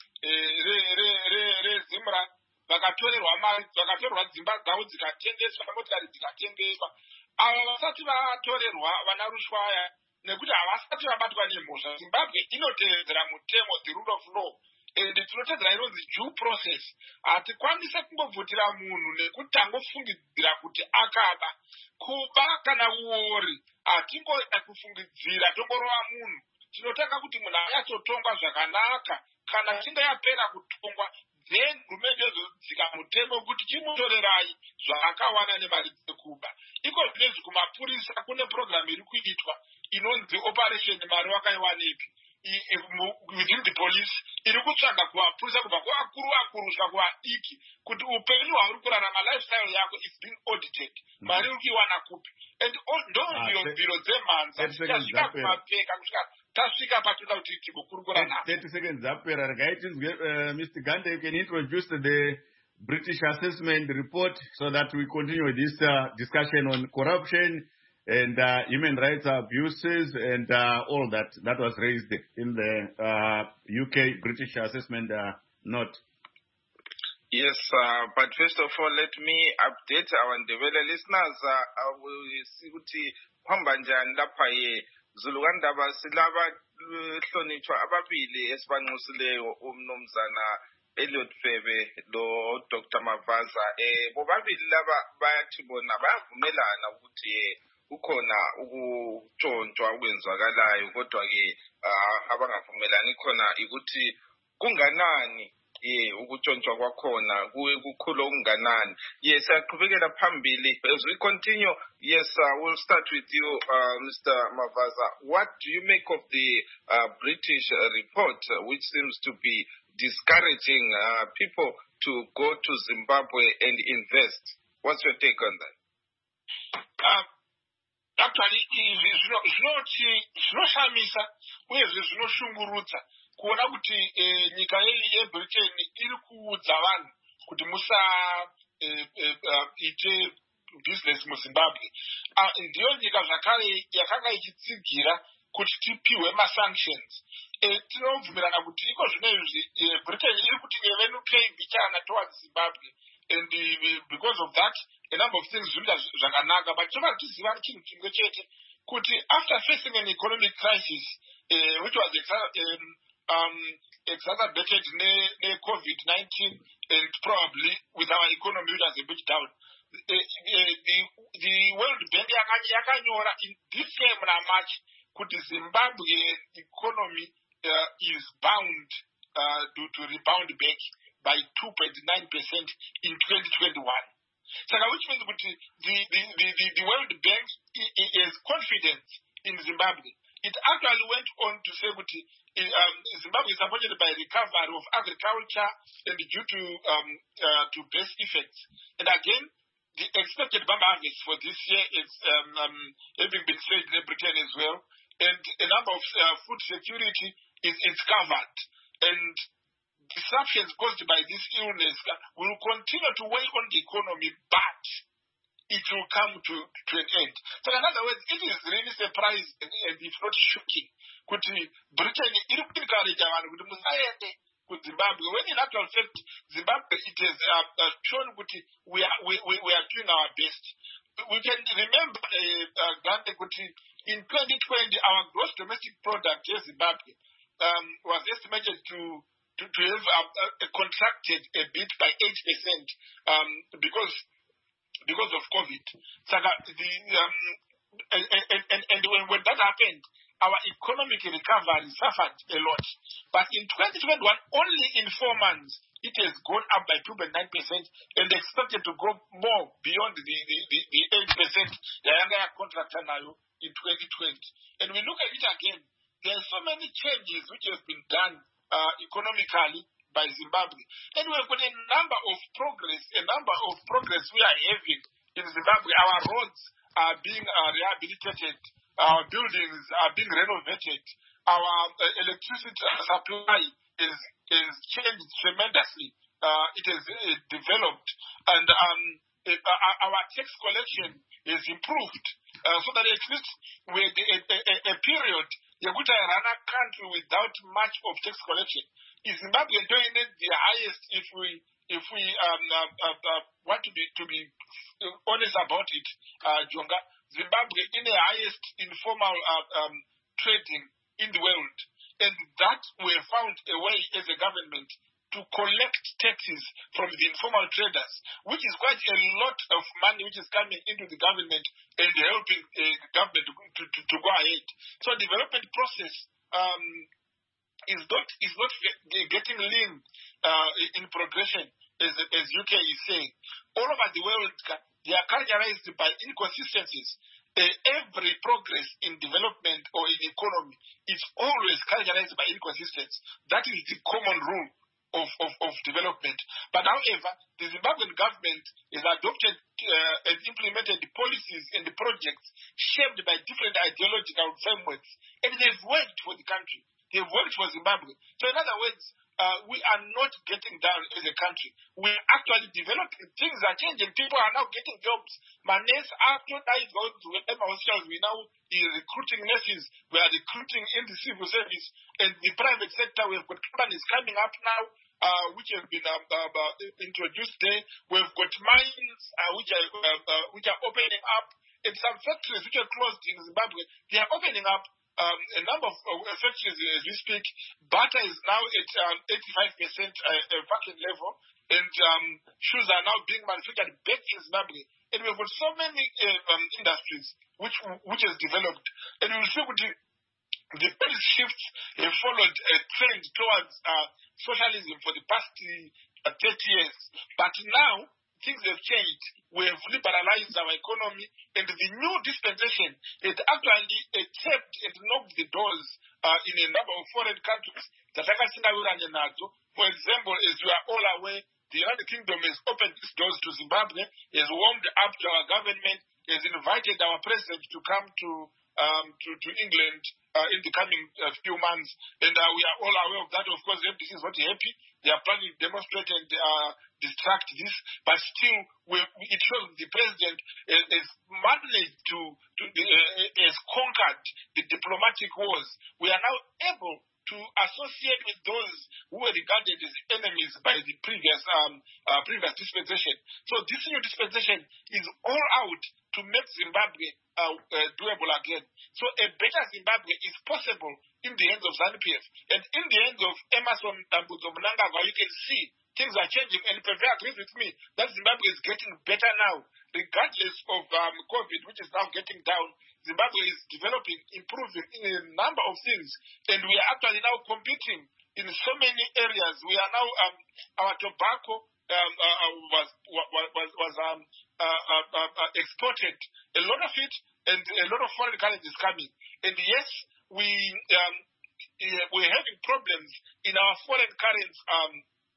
rezimra, vakatorerwa mari, vakatorerwa dzimba dzavo dzikatengeswa, motikari dzikatengeswa. Ava vasati vatorerwa vana rushwaya nekuti havasati vabatwa nemhosva. Zimbabwe inotevedzera mutemo, the rule of law, ende tinotevedzera inonzi due process. Hatikwanise kungobvutira munhu nekuti tangofungidzira kuti akaba kuba kana uori. Hatingoenda kufungidzira tongorova munhu. Tinotaka kuti munhu ayatotongwa zvakanaka. Kana chinge yapera kutongwa, then hurumende yozodzika mutemo kuti chimutorerai zvaakawana nemari dzekuba. Iko zvinezvi kumapurisa kune program iri kuitwa inonzi operation mari wakaiwanepi within the police, iri kutsvaga kuvapurisa kubva kuvakuru vakuru kusvika kuvadiki kuti upenyu hwauri kurarama lifestyle yako is being audited. Mari uri kuiwana kupi? And ndo mbiro dzemhanza tichasvika kumapeka kusvika tasvika patoda kuti tigokurukura navo. thirty seconds zapera. Regai tinzwe Mister Gande, you can introduce the British assessment report so that we continue with this uh, discussion on corruption and uh, human rights abuses and uh, all that that was raised in the uh, U K British assessment uh, note. Yes, uh, but first of all, let me update our Ndebele listeners. Uh, we see ukuthi hamba njani lapha ye Zulukandaba silaba hlonitshwa ababili esibanxusileyo umnomzana Elliot Febe lo Doctor Mavaza. Eh bobabili laba bayathi bona bayavumelana ukuthi ukhona ukutshontshwa okwenzakalayo, kodwa ke abangavumelani khona ukuthi kunganani ye ukutshontshwa kwakhona kuwe kukhulu okunganani. Yes, siyaqhubekela phambili as we continue. Yes, uh, we'll start with you, uh, Mister Mavaza. What do you make of the uh, British uh, report, uh, which seems to be discouraging uh, people to go to Zimbabwe and invest? What's your take on that? Uh, actually, zvinoshamisa uyezve zvinoshungurudza kuona kuti nyika yebritain iri kuudza vanhu kuti musaite business muzimbabwe. Ndiyo nyika zvakare yakanga ichitsigira kuti tipiwe masanctions. Tinobvumirana kuti iko zvinezvi britain iri kuti nevenukei mbichana towards zimbabwe, and because of that a number of things zvinoita zvakanaka, but tinofanira tiziva chinhu chimwe chete kuti after facing an economic crisis uh, which was um, um, exacerbated ne COVID nineteen and probably with our economy which was a bit down. The, the, the, the World Bank yakanyora in December March kuti Zimbabwe economy uh, is bound uh, to, to rebound back by two point nine percent in twenty twenty-one. So which means that the, the, the, the, the World Bank is confident in Zimbabwe. It actually went on to say that um, Zimbabwe is supported by recovery of agriculture and due to um, uh, to best effects. And again, the expected bumper harvest for this year is um, um, having been said in Britain as well. And a number of uh, food security is, is covered. And disruptions caused by this illness will continue to weigh on the economy, but it will come to, to an end. So in other words, it is really surprising and if not shocking. Kuti Britain iri kuencourage vanhu kuti musaende kuZimbabwe. When in actual fact, Zimbabwe it has uh, uh, shown kuti we are we, we, we are doing our best. We can remember uh, uh, Gandhi kuti in twenty twenty our gross domestic product in Zimbabwe um, was estimated to to, to have uh, uh, contracted a bit by eight percent um, because. because of COVID. So the, um, and, and, and when, when that happened, our economic recovery suffered a lot. But in twenty twenty-one, only in four months, it has gone up by two point nine percent and expected to go more beyond the, the, the, the eight percent the younger contractor now in twenty twenty. And we look at it again, there are so many changes which have been done uh, economically by Zimbabwe. And we have got a number of progress, a number of progress we are having in Zimbabwe. Our roads are being uh, rehabilitated, our buildings are being renovated, our uh, electricity supply is, is changed tremendously. Uh, it has uh, developed, and um, it, uh, our tax collection is improved, uh, so that at least with a, a, a period, you could run a country without much of tax collection. Is Zimbabwe doing it the highest if we if we um, uh, uh, uh, want to be to be honest about it, uh, Jonga? Zimbabwe in the highest informal uh, um, trading in the world, and that we have found a way as a government to collect taxes from the informal traders, which is quite a lot of money which is coming into the government and helping the uh, government to, to, to, to go ahead. So the development process um, is not is not getting lean uh, in progression, as as U K is saying. All over the world, they are characterized by inconsistencies. Uh, every progress in development or in economy is always characterized by inconsistency. That is the common rule of, of, of development. But however, the Zimbabwean government has adopted uh, and implemented the policies and the projects shaped by different ideological frameworks, and they've worked for the country. They've worked for Zimbabwe. So in other words, uh, we are not getting down as a country. We're actually developing. Things are changing. People are now getting jobs. Manes after that is going to M hospitals. We now are recruiting nurses. We are recruiting in the civil service. And the private sector, we have got companies coming up now, uh, which have been uh, uh, introduced there. We've got mines uh, which are uh, uh, which are opening up. And some factories which are closed in Zimbabwe, they are opening up. Um, a number of uh, factories as we speak. Butter is now at um, eighty-five percent uh, fucking level, and um, shoes are now being manufactured back in Zimbabwe. And we've got so many uh, um, industries which which has developed. And we will see what the, the policy shifts have followed a trend towards uh, socialism for the past uh, thirty years. But now, things have changed. We have liberalized our economy, and the new dispensation has actually uh, tapped and knocked the doors uh, in a number of foreign countries. For example, as you are all aware, the United Kingdom has opened its doors to Zimbabwe, has warmed up to our government, has invited our president to come to um, to, to England uh, in the coming uh, few months, and uh, we are all aware of that. Of course, the M D C is not happy. They are planning to demonstrate and uh, distract this, but still, we, it shows the president uh, has managed to, to uh, has conquered the diplomatic wars. We are now able to associate with those who were regarded as enemies by the previous um, uh, previous dispensation. So this new dispensation is all out to make Zimbabwe uh, uh, doable again. So a better Zimbabwe is possible in the hands of ZANU-P F. And in the hands of Emmerson Dambudzo Mnangagwa, you can see things are changing. And Pepe agrees with me that Zimbabwe is getting better now, regardless of um, COVID, which is now getting down. Zimbabwe is developing, improving in a number of things. And we are actually now competing in so many areas. We are now, um, our tobacco um, uh, was, was, was, was um, uh, uh, uh, exported. A lot of it, and a lot of foreign currency is coming. And yes, we, um, we're having problems in our foreign currency um,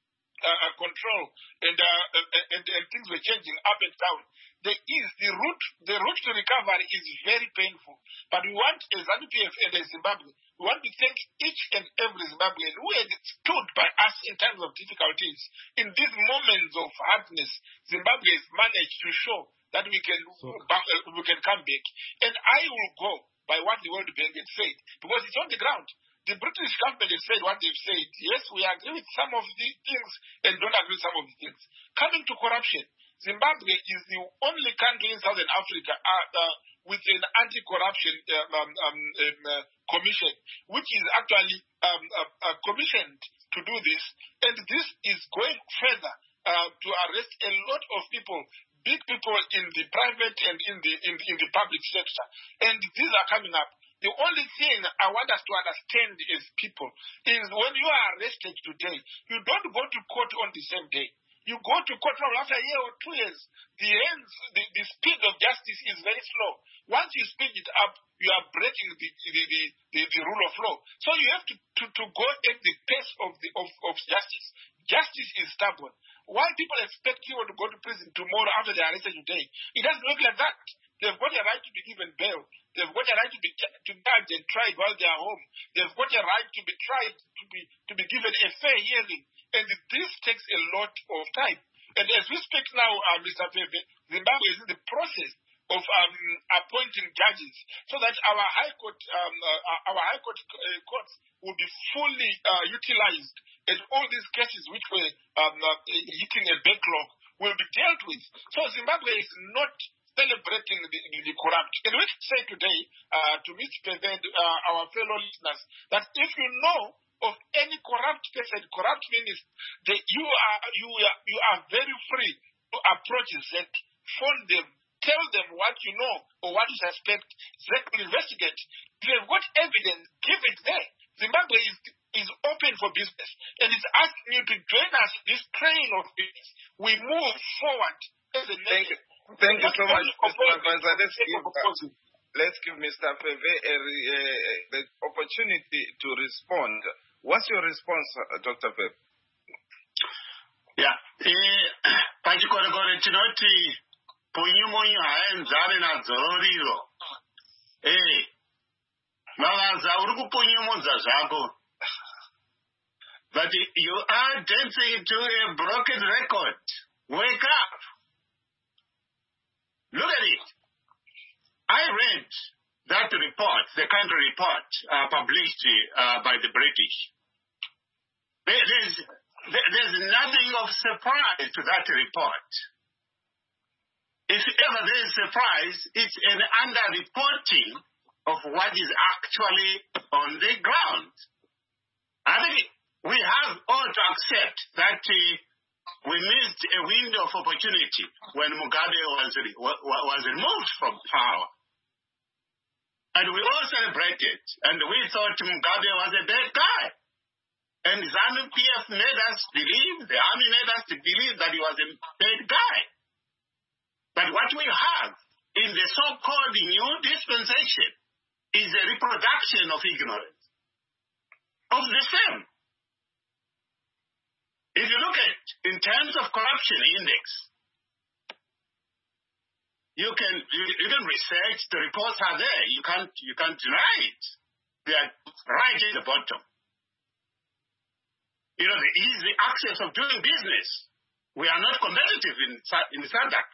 uh, control, and, uh, and, and things were changing up and down. There is the route, the route to recovery is very painful. But we want, as ZANU-P F and as Zimbabwe, we want to thank each and every Zimbabwean who has stood by us in times of difficulties. In these moments of hardness, Zimbabwe has managed to show that we can so, uh, we can come back. And I will go by what the World Bank has said, because it's on the ground. The British government has said what they've said. Yes, we agree with some of the things and don't agree with some of the things. Coming to corruption, Zimbabwe is the only country in Southern Africa uh, uh, with an anti-corruption um, um, um, uh, commission, which is actually um, uh, uh, commissioned to do this. And this is going further uh, to arrest a lot of people, big people in the private and in the in, in the public sector. And these are coming up. The only thing I want us to understand as people is when you are arrested today, you don't go to court on the same day. You go to court from after a year or two years. The ends, the, the speed of justice is very slow. Once you speed it up, you are breaking the the, the, the, the rule of law. So you have to, to, to go at the pace of the of, of justice. Justice is stubborn. Why people expect people to go to prison tomorrow after they are arrested today? It doesn't work like that. They've got a right to be given bail. They've got a right to be to judged and tried while they are home. They've got a right to be tried, to be to be given a fair hearing. And this takes a lot of time. And as we speak now, uh, Mister Pepe, Zimbabwe is in the process of um, appointing judges so that our high court, um, uh, our high court uh, courts will be fully uh, utilized, and all these cases which were um, uh, hitting a backlog will be dealt with. So Zimbabwe is not celebrating the, the, the corrupt. And we say today uh, to Mister Pepe, uh, our fellow listeners, that if you know of any corrupt person, corrupt minister, that you are you are you are very free to approach Z E C, phone them, tell them what you know or what you suspect. Z E C will investigate. If you have got evidence, give it there. Zimbabwe is is open for business, and it's asking you to join us in this train of business. We move forward as a nation. Thank you so much, Mister Mavanza. Let's give, uh, let's give Mister Pepe a, a, the opportunity to respond. What's your response, uh, Doctor Pepe? Yeah. Pachikorekore chinoti punyu-munyu haenzane nadzororiro. Eh. Mavanza uri kupunyumudza zvako. But you are dancing to a broken record. Wake up. Look at it. I read that report, the country report uh, published uh, by the British. There, there's, there, there's nothing of surprise to that report. If ever there is surprise, it's an underreporting of what is actually on the ground. I think we have all to accept that uh, we missed a window of opportunity when Mugabe was, was removed from power. And we all celebrated, and we thought Mugabe was a bad guy. And ZANU-P F made us believe, the army made us believe that he was a bad guy. But what we have in the so-called new dispensation is a reproduction of ignorance, of the same. If you look at, in terms of corruption index, you can you, you can research, the reports are there. You can't you can't deny it. They are right at the bottom. You know, the easy access of doing business. We are not competitive in in SADC.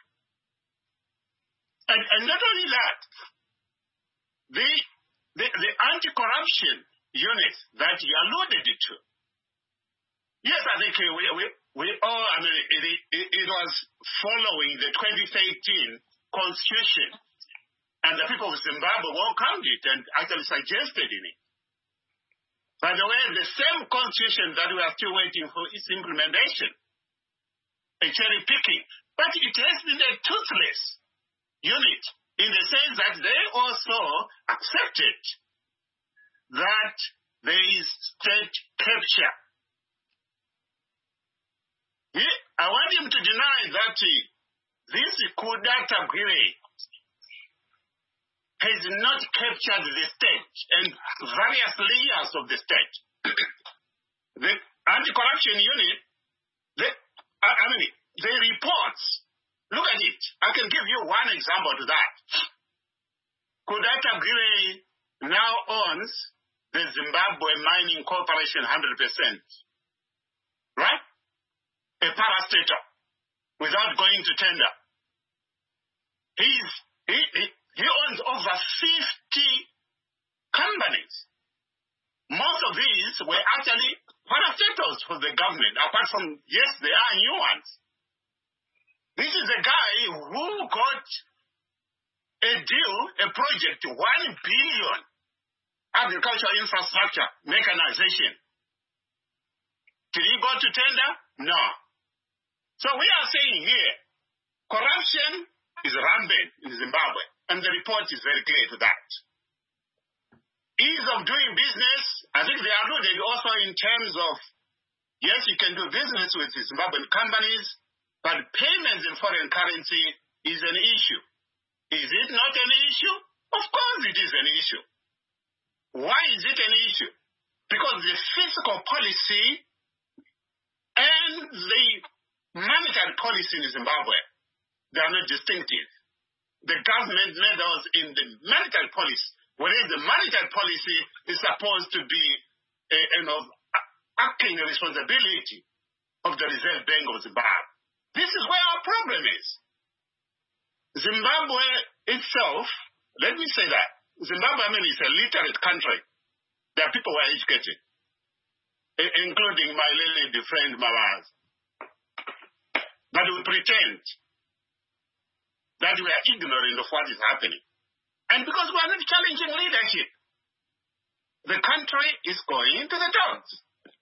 And, and not only that, the the, the anti-corruption units that you alluded to. Yes, I think we, we, we all, I mean, it, it, it was following the twenty thirteen Constitution, and the people of Zimbabwe welcomed it and actually suggested in it. By the way, the same Constitution that we are still waiting for its implementation, a cherry picking, but it has been a toothless unit in the sense that they also accepted that there is state capture. He, I want him to deny that uh, this Kudata Gwire has not captured the state and various layers of the state. The anti-corruption unit, the, I, I mean, the reports, look at it. I can give you one example to that. Kudata Gwire now owns the Zimbabwe Mining Corporation one hundred percent. Right? A parastatal without going to tender. He's, he, he, he owns over fifty companies. Most of these were actually parastatals for the government, apart from, yes, there are new ones. This is a guy who got a deal, a project, one billion agricultural infrastructure, mechanization. Did he go to tender? No. So we are saying here, corruption is rampant in Zimbabwe, and the report is very clear to that. Ease of doing business, I think they alluded also in terms of, yes, you can do business with Zimbabwean companies, but payments in foreign currency is an issue. Is it not an issue? Of course it is an issue. Why is it an issue? Because the fiscal policy and the monetary policy in Zimbabwe, they are not distinctive. The government meddles in the monetary policy, whereas the monetary policy is supposed to be a, you know, acting responsibility of the Reserve Bank of Zimbabwe. This is where our problem is. Zimbabwe itself, let me say that, Zimbabwe, I mean, is a literate country. There are people who are educated, including my lady friend Mawaz. But we pretend that we are ignorant of what is happening. And because we are not challenging leadership, the country is going to the dogs.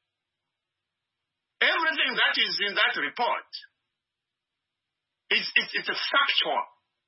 Everything that is in that report is it's, it's a factual.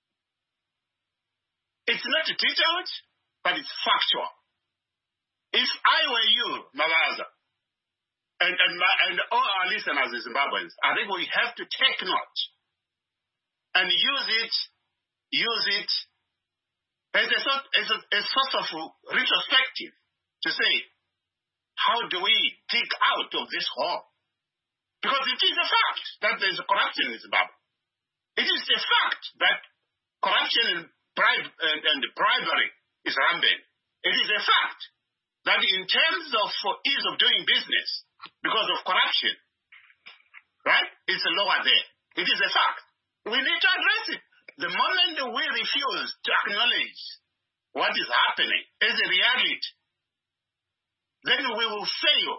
It's not detailed, but it's factual. If I were you, Mawaza, and, and, my, and all our listeners in Zimbabweans, I think we have to take note and use it, use it as a, sort, as a, a source of retrospective to say, how do we dig out of this hole? Because it is a fact that there is corruption in Zimbabwe. It is a fact that corruption and, bribe, and, and bribery is rampant. It is a fact that in terms of for ease of doing business, because of corruption, right, it's lower there. It is a fact. We need to address it. The moment we refuse to acknowledge what is happening as a reality, then we will fail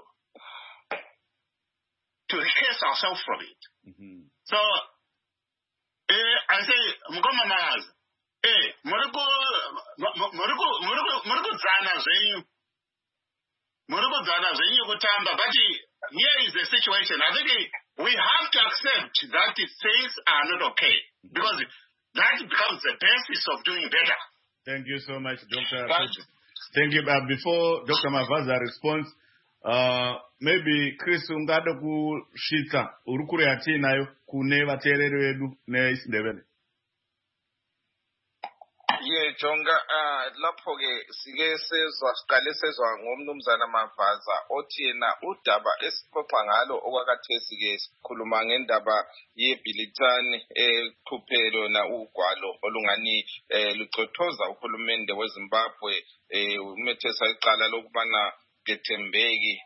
to erase ourselves from it. Mm-hmm. So, eh, I say, Mukoma Maz, eh, Moruko, Moruko, Moruko, Moruko Zana Zenyu, Moruko Zana Zenyu Gutamba, but here is the situation. I think we have to accept that things are not okay, because that becomes the basis of doing better. Thank you so much, Doctor Thank you. Uh, before Doctor Mavaza responds, uh, maybe Chris ungada kushita urukure atinayo kune vateereri vedu neIsindebele. Ye jonga uh, lapho ke sike sezwa siqale sezwa ngomnumzana Mavaza othi yena udaba esixoxa ngalo okwakathesi ke sikhuluma ngendaba yeBilitani eqhuphelo na ugwalo olungani lucothoza uhulumende weZimbabwe umethesa iqala lokubana gethembeki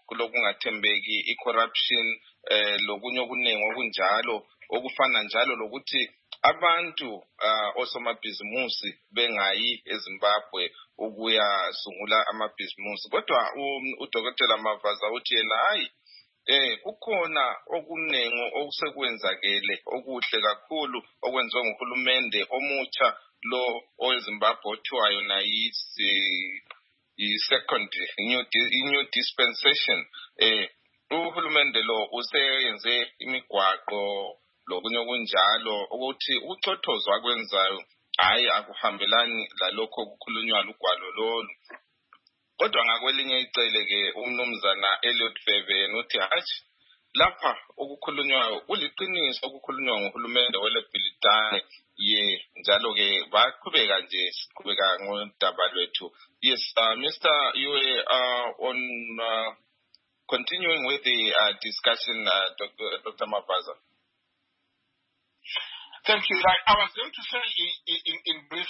kulokungathembeki icorruption lokunye okunengi okunjalo okufana njalo lokuthi abantu uh, osomabhizimusi bengayi eZimbabwe ukuya sungula amabhizimusi. Kodwa uDokotela Mavaza uthi yena hayi eh kukhona okunengo okusekwenzakele okuhle kakhulu okwenziwa nguhulumende omutsha lo oweZimbabwe othiwa yona yi second new new dispensation. eh uhulumende lo useyenze imigwaqo lokunye okunjalo ukuthi uchothozwa kwenzayo hayi akuhambelani lalokho okukhulunywa lugwalo lolu. Kodwa ngakwelinye icele ke umnumzana Elliot Febe uthi hathi lapha okukhulunywayo kuliqiniso okukhulunywa nguhulumende welebhilitane ye njalo ke baqhubeka nje siqhubeka ngodaba lwethu. Yes, uh, Mister You are uh, on uh, continuing with the uh, discussion, uh, Doctor Doctor Mavaza. Thank you. Like I was going to say in, in, in brief,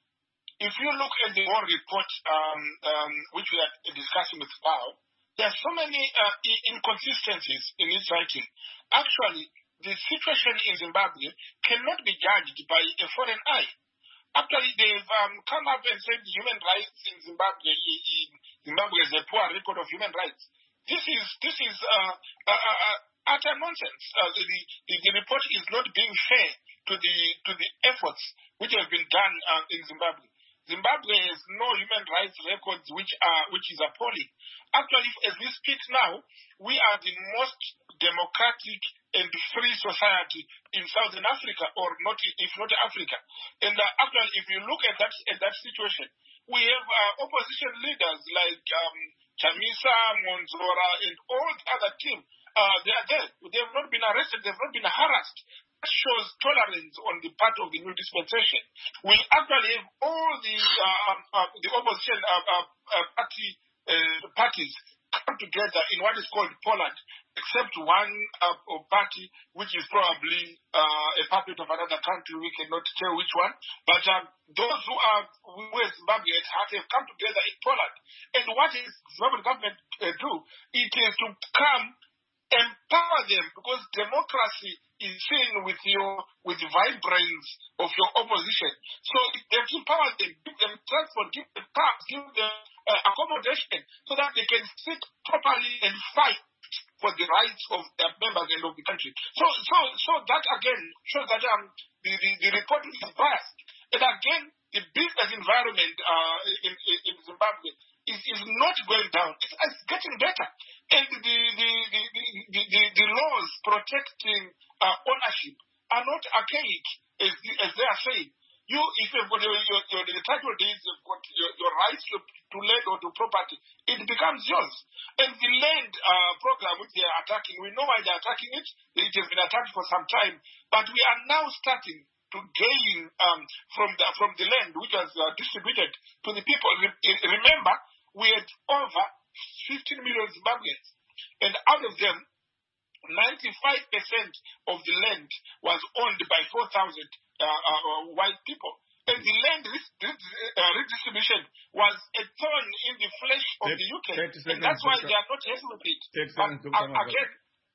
if you look at the whole report, um, um, which we are discussing with Paul, there are so many uh, inconsistencies in its writing. Actually, the situation in Zimbabwe cannot be judged by a foreign eye. Actually, they've um, come up and said human rights in Zimbabwe, in Zimbabwe has a poor record of human rights. This is this is uh, uh, uh, utter nonsense. Uh, the, the the report is not being fair to the to the efforts which have been done uh, in Zimbabwe. Zimbabwe has no human rights records which are which is appalling. Actually, as we speak now, we are the most democratic and free society in Southern Africa, or not if not Africa. And uh, actually, if you look at that at that situation, we have uh, opposition leaders like um, Chamisa, Monzora, and all the other team. Uh, they are there. They have not been arrested. They have not been harassed. That shows tolerance on the part of the new dispensation. We actually have all the uh, uh, the opposition uh, uh, uh, party uh, parties come together in what is called Poland, except one uh, party which is probably uh, a puppet of another country. We cannot tell which one. But um, those who are who are Zimbabwe at heart have come together in Poland. And what is Zimbabwean government uh, do? It is to come empower them, because democracy is seen with your with the vibrance of your opposition. So they have to empower them, give them transport, give them parks, give them uh, accommodation, so that they can sit properly and fight for the rights of their members and of the country. So, so, so that again shows that um, the, the the report is biased. And again, the business environment uh, in, in Zimbabwe is, is not going down. It's, it's getting better. And the the, the, the, the, the, the laws protecting uh, ownership are not archaic, as, as they are saying. You, if you've got your, your, your the title deeds, you've got your, your rights to, to land or to property, it becomes yours. And the land uh, program which they are attacking, we know why they are attacking it. It has been attacked for some time. But we are now starting to gain um, from the from the land which was uh, distributed to the people. Re- remember, we had over fifteen million Zimbabweans, and out of them, ninety-five percent of the land was owned by four thousand uh, uh, white people. And the land re- re- uh, redistribution was a thorn in the flesh of the U K. And that's why they are not happy with it. But, uh, again,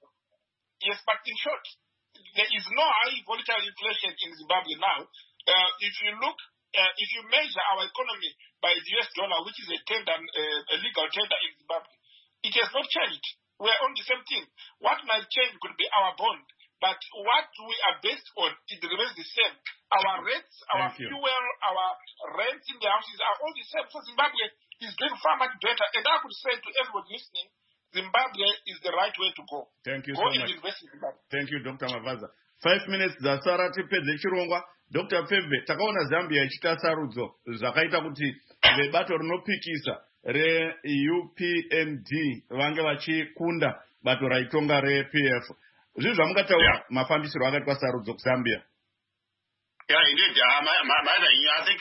yes, but in short, there is no high volatile inflation in Zimbabwe now. Uh, if you look, uh, if you measure our economy by the U S dollar, which is a tender, uh, a legal tender in Zimbabwe, it has not changed. We are on the same thing. What might change could be our bond, but what we are based on, it remains the same. Our rates, our Thank you. fuel, our rents in the houses are all the same. So Zimbabwe is doing far much better. And I could say to everybody listening, Zimbabwe is the right way to go. Thank you Go so and much. invest in Zimbabwe. Thank you, Doctor Mavaza. Five minutes zasara tipedze chirongwa. Doctor Febe, takaona Zambia ichita sarudzo zvakaita kuti vebato rinopikisa re-U P M D vange vachikunda bato raitonga re-P F. Zvizvi zvamungataura Yeah. mafambisiro akaitwa sarudzo kuZambia. Yeah, indeed. Uh, my, my, my, I think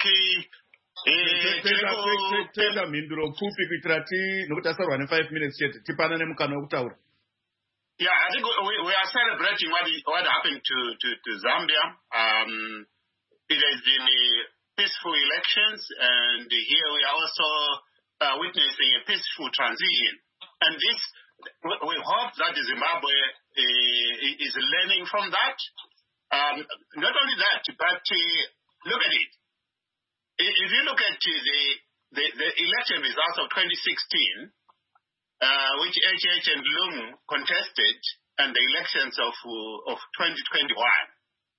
uh, toita mhinduro pfupi kuitira ti nokuti tasarwa ne-five minutes chete tipanane mukana wekutaura. Yeah, I think we, we are celebrating what what happened to, to, to Zambia. Um, it has been uh, peaceful elections, and here we are also uh, witnessing a peaceful transition. And this, we, we hope that Zimbabwe uh, is learning from that, Um, not only that, but uh, look at it. If you look at uh, the, the, the election results of twenty sixteen, uh, which H H and Lungu contested, and the elections of, uh, of twenty twenty-one,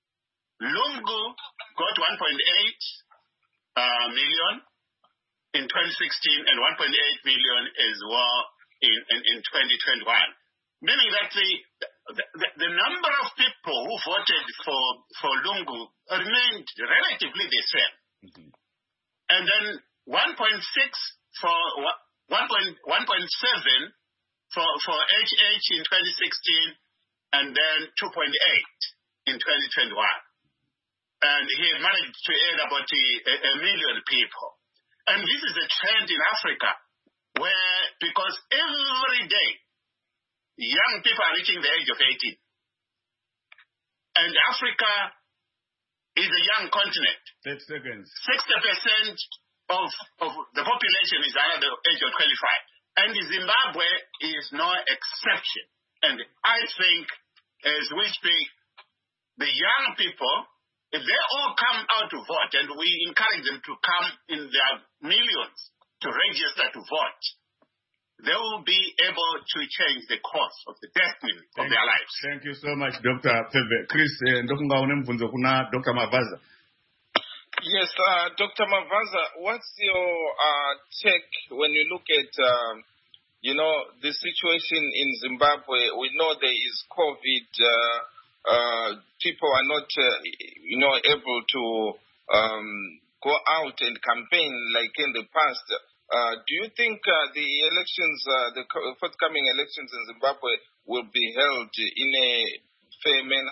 Lungu got one point eight uh, million in twenty sixteen and one point eight million as well in, in, in twenty twenty-one. Meaning that the, the, the number of people who voted for, for Lungu remained relatively the same. Mm-hmm. And then one point six for one point seven for, for H H in twenty sixteen, and then two point eight in twenty twenty-one. And he managed to add about a, a million people. And this is a trend in Africa where, because every day, young people are reaching the age of eighteen. And Africa is a young continent. thirty seconds. sixty percent of, of the population is under the age of twenty-five. And Zimbabwe is no exception. And I think, as we speak, the young people, if they all come out to vote, and we encourage them to come in their millions to register to vote, they will be able to change the course of the destiny thank of their lives. Thank you so much, Doctor Febe. Chris, ndokunga une mvunzo kuna Doctor Mavaza. Yes, uh, Doctor Mavaza, what's your uh, take when you look at, um, you know, the situation in Zimbabwe? We know there is COVID. Uh, uh, people are not, uh, you know, able to um, go out and campaign like in the past. Uh, do you think uh, the elections, uh, the forthcoming elections in Zimbabwe will be held in a fair manner?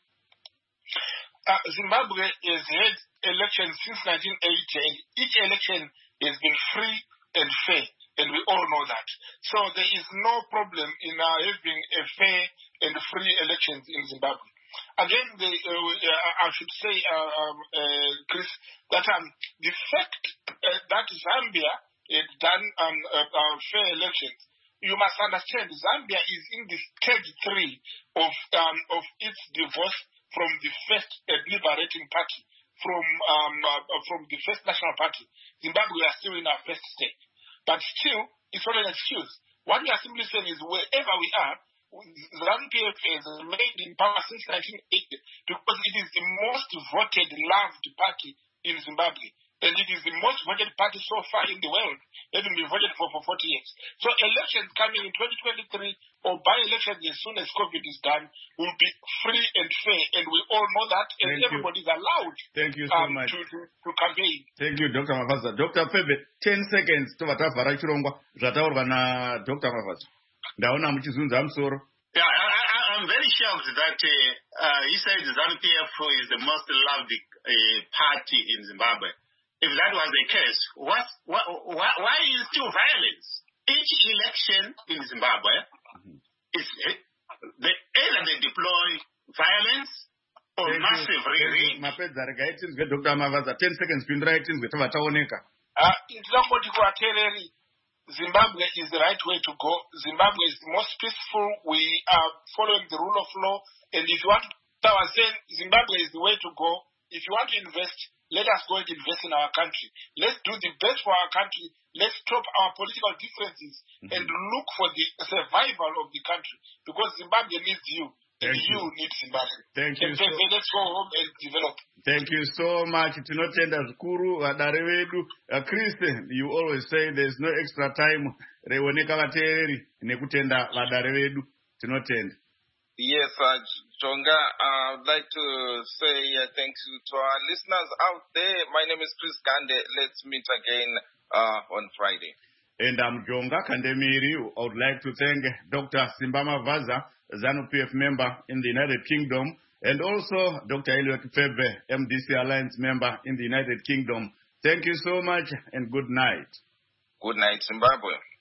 Uh, Zimbabwe has had elections since nineteen eighty, and each election has been free and fair, and we all know that. So there is no problem in uh, having a fair and free elections in Zimbabwe. Again, the, uh, I should say, uh, um, uh, Chris, that um, the fact uh, that Zambia had done um, uh, uh, fair elections, you must understand Zambia is in the stage three of um, of its divorce from the first uh, liberating party, from um, uh, from the first national party. Zimbabwe are still in our first state, but still it's not an excuse. What we are simply saying is wherever we are, ZANU-P F has remained in power since nineteen eighty because it is the most voted, loved party in Zimbabwe. And it is the most voted party so far in the world, having been voted for for forty years. So elections coming in twenty twenty-three or by-elections as soon as COVID is done will be free and fair. And we all know that, and Thank everybody you. is allowed Thank you so um, much. to, to, to campaign. Thank you, Doctor Mavaza. Doctor Febe, ten seconds to vatavhara chirongwa zvataurwa na Doctor Mavaza. Ndaona muchizunza musoro. Yeah, I, I, I'm very shocked that uh, uh, he said ZANU-P F is the most loved uh, party in Zimbabwe. If that was the case, what, what, why, why is still violence? Each election in Zimbabwe mm-hmm. is uh, they, either they deploy violence or Thank massive rigging. Mapedza rega itinzwe Doctor Mavaza. ten seconds pindura itinzwe tavataoneka. Ah, ndinongoti kuvateereri, Zimbabwe is the right way to go. Zimbabwe is the most peaceful. We are following the rule of law. And if you want to, I was saying Zimbabwe is the way to go. If you want to invest, let us go and invest in our country. Let's do the best for our country. Let's stop our political differences mm-hmm. and look for the survival of the country. Because Zimbabwe needs you. And Thank you you. need Zimbabwe. Thank you. And So, let's go home and develop. thank you so much. Tinotenda zvikuru vadare vedu. Uh, Chris, you always say there's no extra time. Reoneka vateeri nekutenda vadare vedu. Tinotenda. Yes, uh, Jonga, I would like to say uh, thank you to our listeners out there. My name is Chris Gande. Let's meet again uh, on Friday. And I'm Jonga Kandemiri. I would like to thank Doctor Simba Mavaza, ZANU-P F member in the United Kingdom, and also Doctor Eliot Febe, M D C Alliance member in the United Kingdom. Thank you so much and good night. Good night, Zimbabwe.